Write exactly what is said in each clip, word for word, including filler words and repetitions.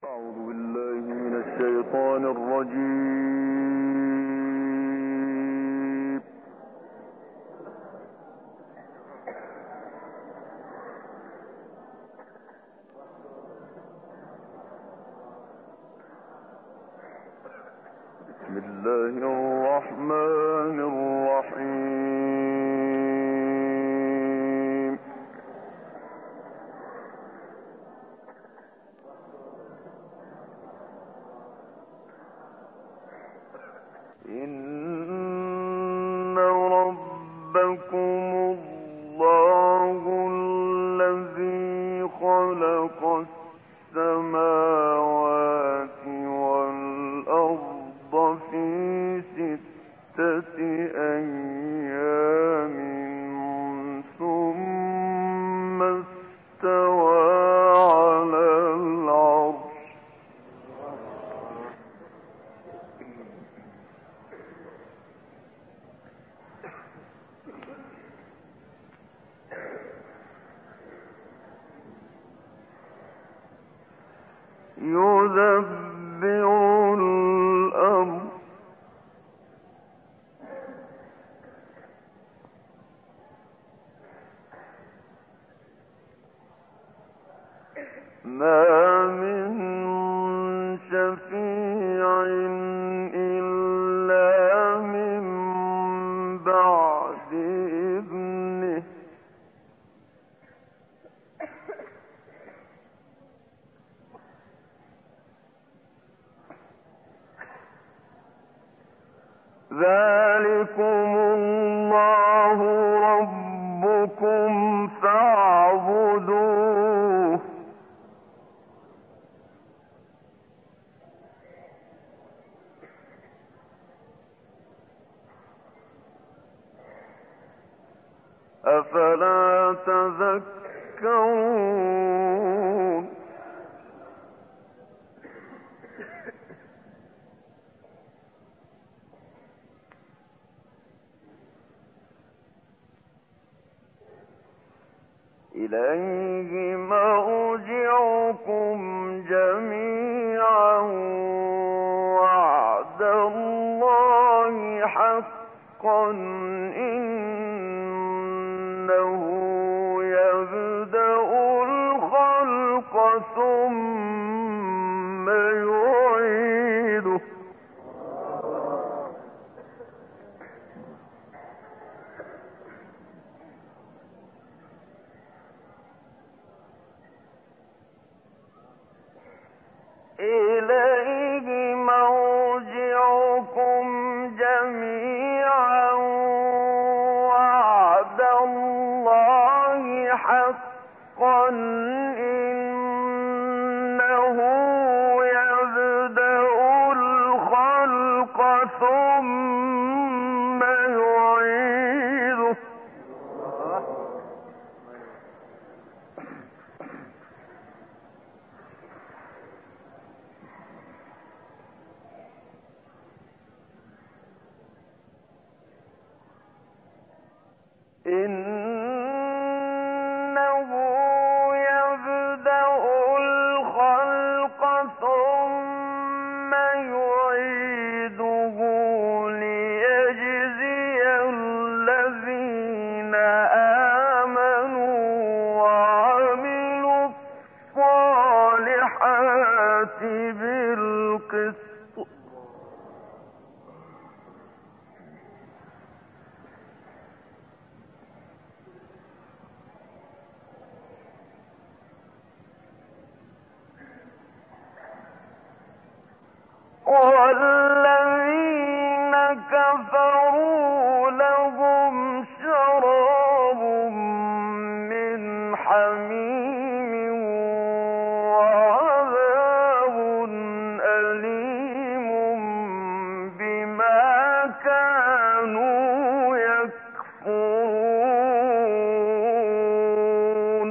أعوذ بالله من الشيطان الرجيم. بسم الله الرحمن الرحيم. إن ربكم الله الذي خلق السماوات والأرض في ستة أيام ثم استوى على العرش يدبر الأمر ما من شفيع إلا من بعد إذنه ذلكم الله ربكم فاعبدوه أفلا تذكرون إليه مرجعكم جميعا وعد الله حقا إنه يبدأ الخلق ثم يعيده إليه مرجعكم جميعا وعد الله حقا إنه يبدأ الخلق ثم يعيده إنه يبدأ الخلق ثم يعيده ليجزي الذين آمنوا وعملوا الصالحات بالقسط والذين كفروا لهم شراب من حميم وعذاب أليم بما كانوا يكفرون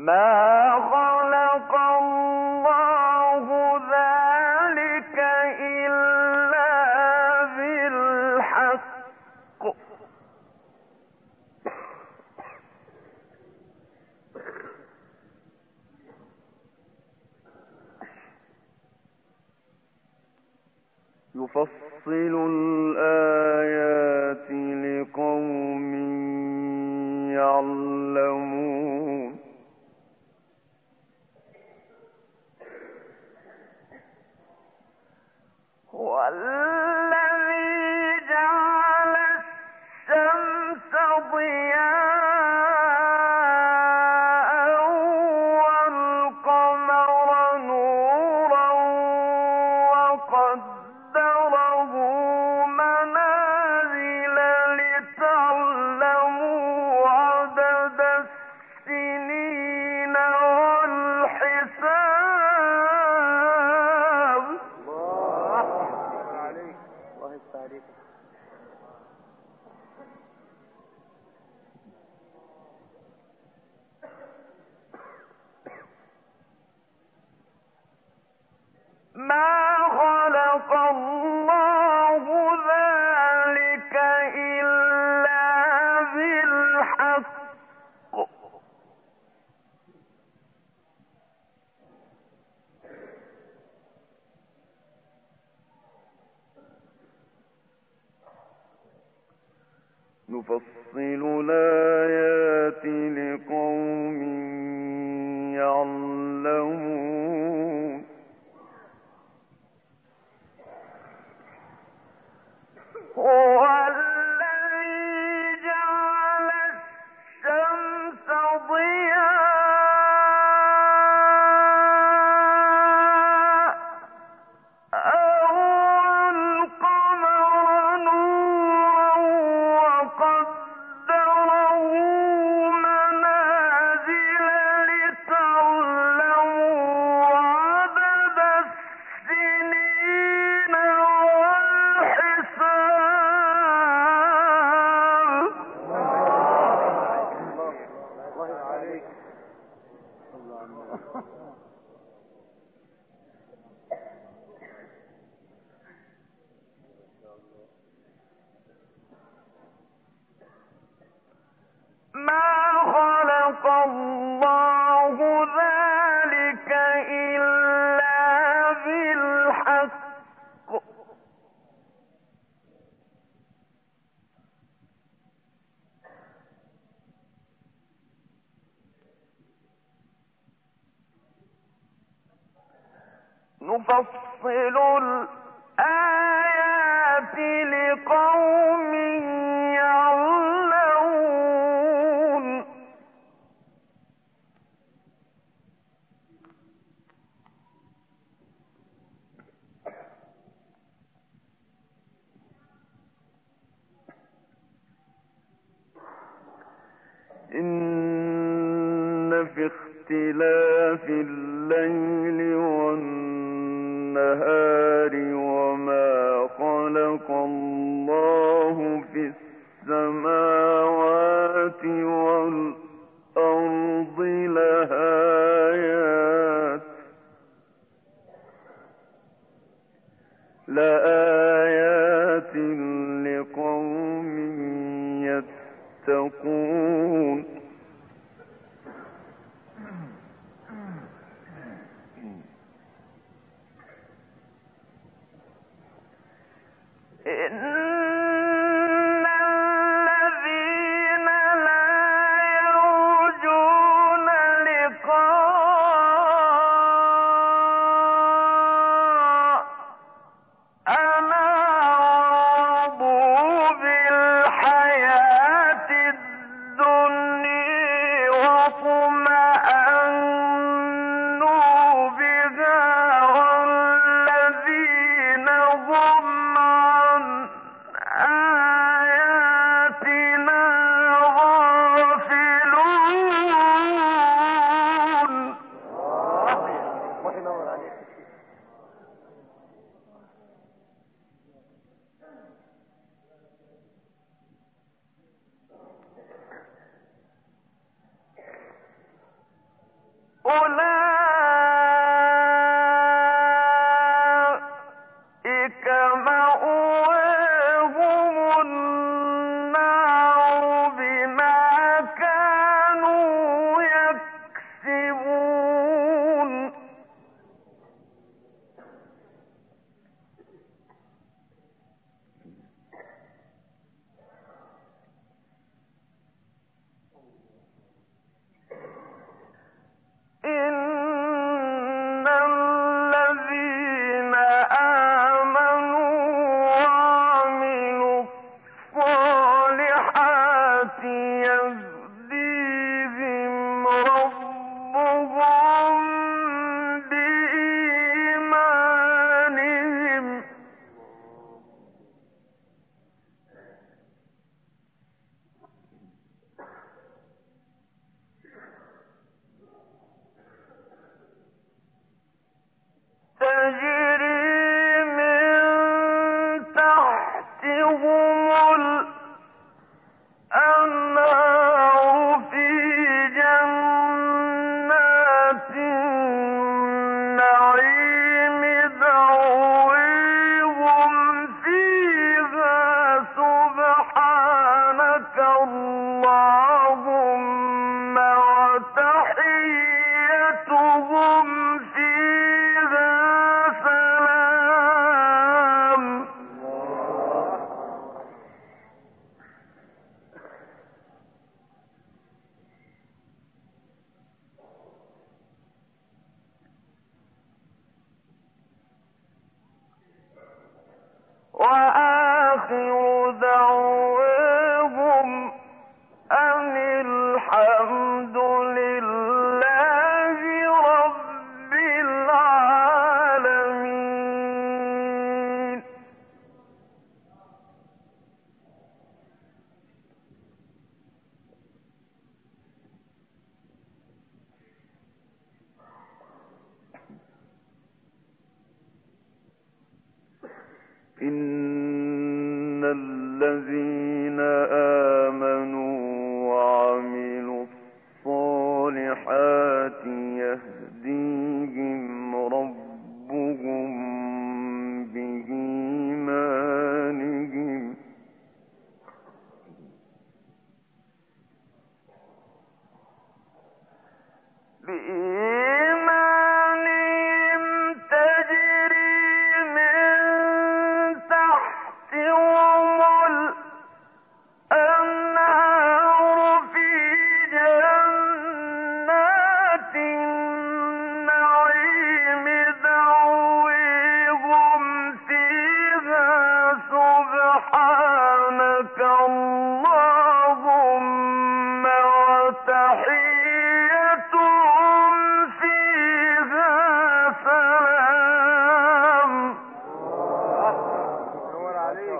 يفصل الآيات لقوم يعلمون والذي جعل الشمس ضياء والقمر نورا وقدره منازل لتعلموا عدد السنين والحساب. الله عليك، الله يفتح عليك. ما خلق الله ذلك إلا بالحق نفصل الآيات لقوم يعلمون هو الذي جعل الشمس ضياء والقمر نورا وقدره منازل لتعلموا عدد السنين والحساب. الله عليك. ما خلق الله ذلك إلا بالحق نفصل الآيات لقوم يعلمون إن في اختلاف الليل والنهار وما خلق الله في السماوات والأرض لآيات لآيات لقوم يتقون. إن الذين لا يرجون لقاءنا رضوا بالحياة الدنيا الذين آمنوا وعملوا الصالحات يهديهم ربهم بإيمانهم بإيمانهم تجري من تحتهم الأنهار في جنات النعيم دعويهم فيها سبحانك اللهم وتحيتهم فيها سلام. نور عليك.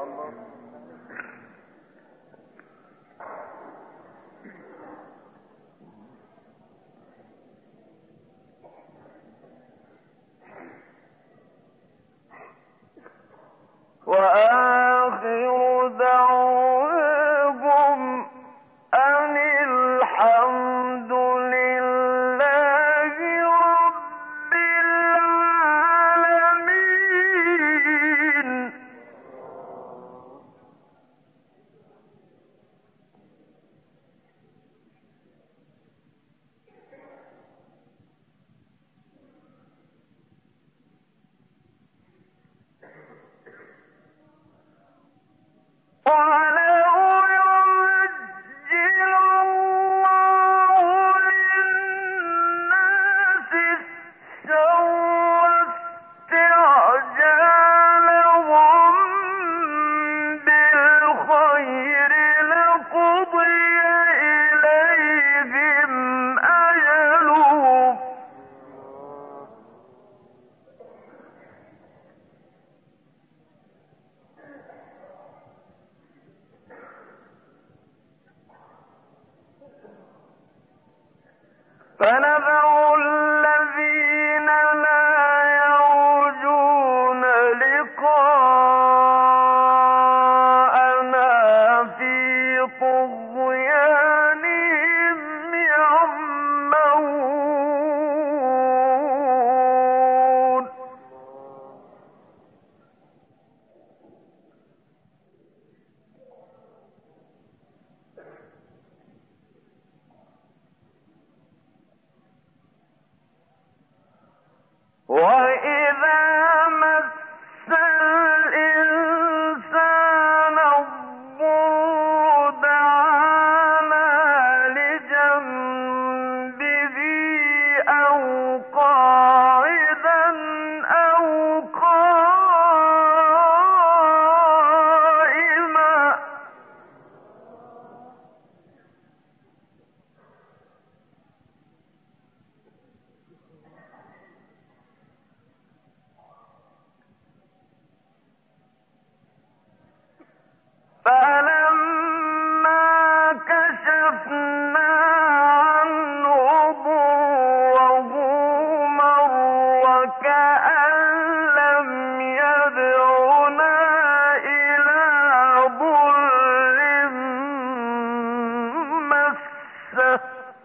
وآخر دعواهم أن الحمد لله رب العالمين. وَلَوْ يُعَجِّلُ اللَّهُ لِلنَّاسِ الشَّرَّ اسْتِعْجَالَهُم بِالْخَيْرِ لَقُضِيَ إِلَيْهِمْ أَجَلُهُمْ فَنَذَرُ الَّذِينَ لَا يَرْجُونَ لِقَاءَنَا فِي طُغْيَانِهِمْ يَعْمَهُونَ. وَإِذَا مَسَّ الْإِنسَانَ الضُّرُّ دَعَانَا لِجَنبِهِ أَوْ قَاعِدًا أَوْ قَائِمًا فَلَمَّا كَشَفْنَا عَنْهُ ضُرَّهُ مَرَّ كَأَن لَّمْ يَدْعُنَا إِلَىٰ ضُرٍّ مَّسَّهُ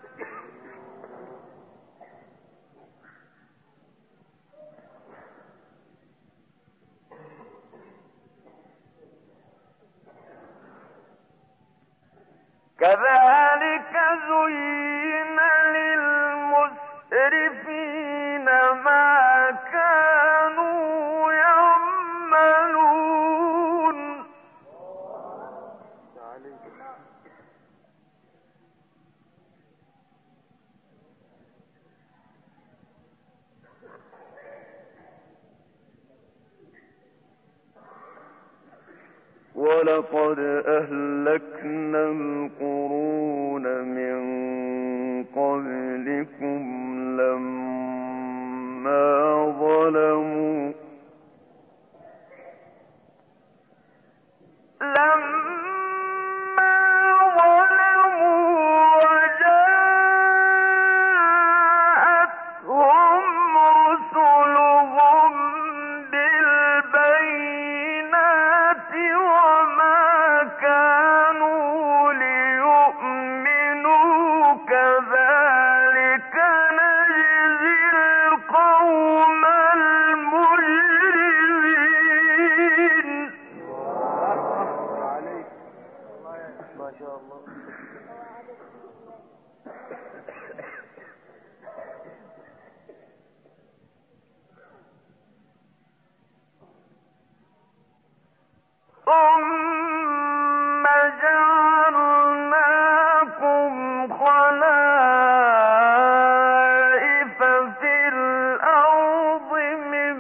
كَذَٰلِكَ زُيِّنَ لِلْمُسْرِفِينَ مَا كَانُوا يَعْمَلُونَ. وَلَقَدْ أَهْلَكْنَا الْقُرُونَ مِن قَبْلِكُمْ لَمَّا ظَلَمُوا لَمَّا ظَلَمُوا وَجَاءَتْهُمْ رُسُلُهُم بِالْبَيِّنَاتِ وَمَا شاء الله. ثم جعلناكم خلائف في الأرض من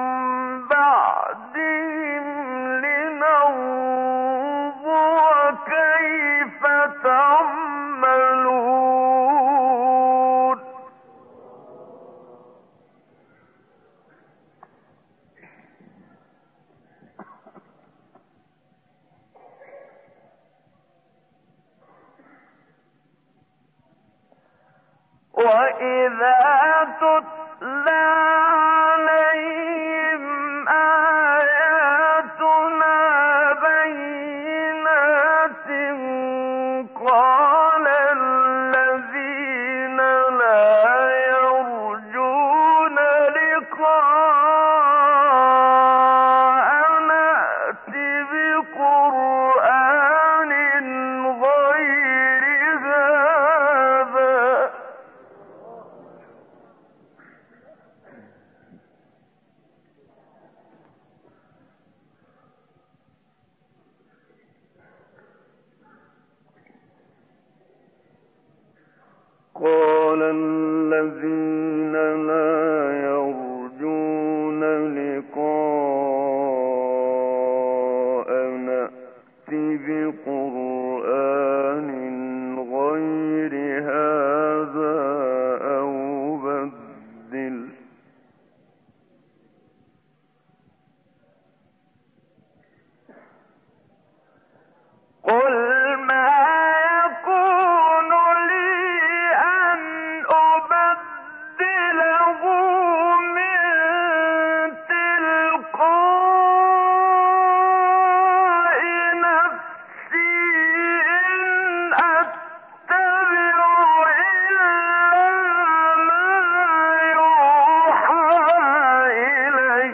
بعدهم لننظر كيف تعملون. وإذا تتلى عليهم آياتنا بينات قال الذين لا يرجون لقاءنا ائت بقرآن غير هذا. قال الذين لا يرجون لقاءنا ائت بقرآن غير هذا أو بدل. قل ما يكون لي أن أبدله من تلقاء نفسي إن أتبع إلا ما يوحى إلي.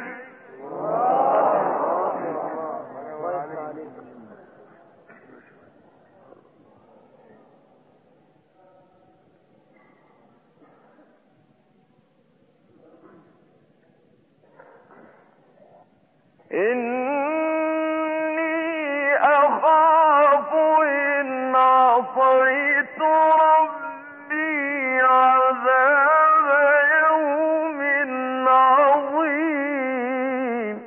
إني أخاف إن عصيت ربي عذاب يوم عظيم.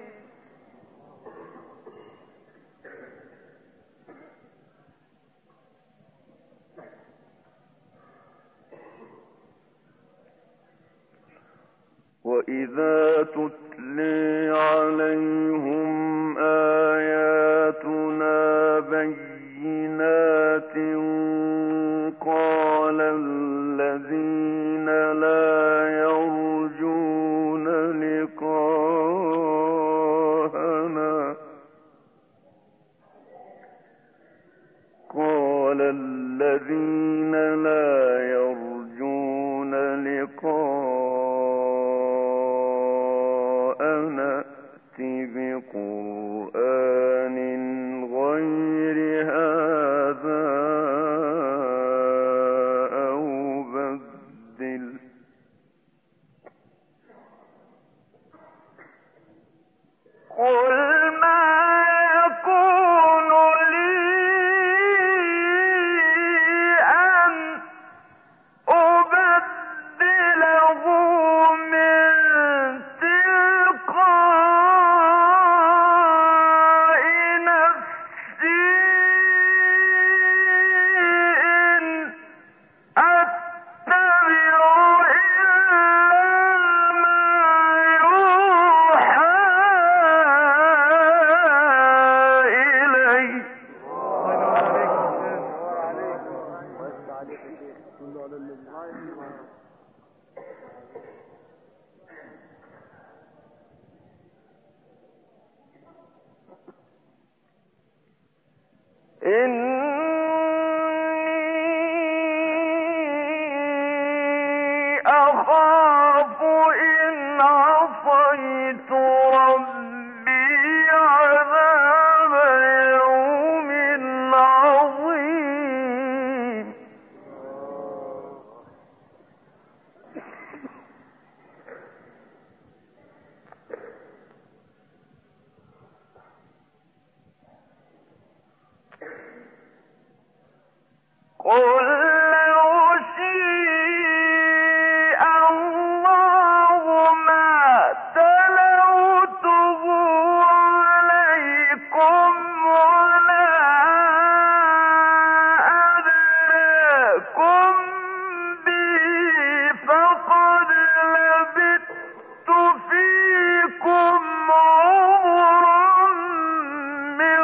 وإذا تتلي عليهم آياتنا بينات قال الذين لا يرجون لقاءنا قال الذين لا يرجون لقاءنا ائت بقرآن غير هذا أو بدل. قل ما يكون لي أن أبدله من تلقاء نفسي إن أتبع إلا ما يوحى إلي. إني أخاف إن عصيت ربي عذاب يوم عظيم. قل لو شيء الله ما تلوته عليكم ولا أدراكم به فقد لبثت فيكم عمرا من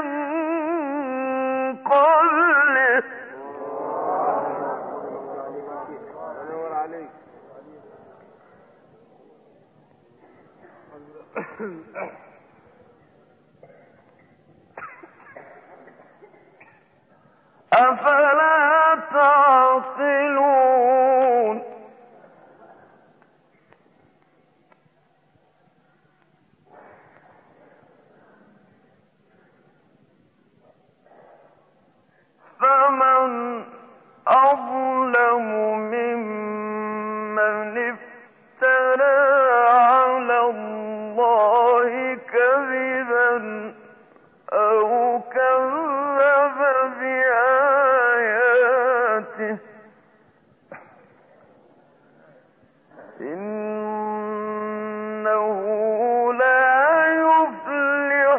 قبله نور عليك. أفلا تعقلون فمن أظلم ممن افترى على الله كذبا أو كذب بآياته إنه لا يفلح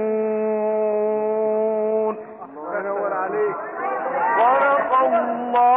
المجرمون. نور عليك. صدق الله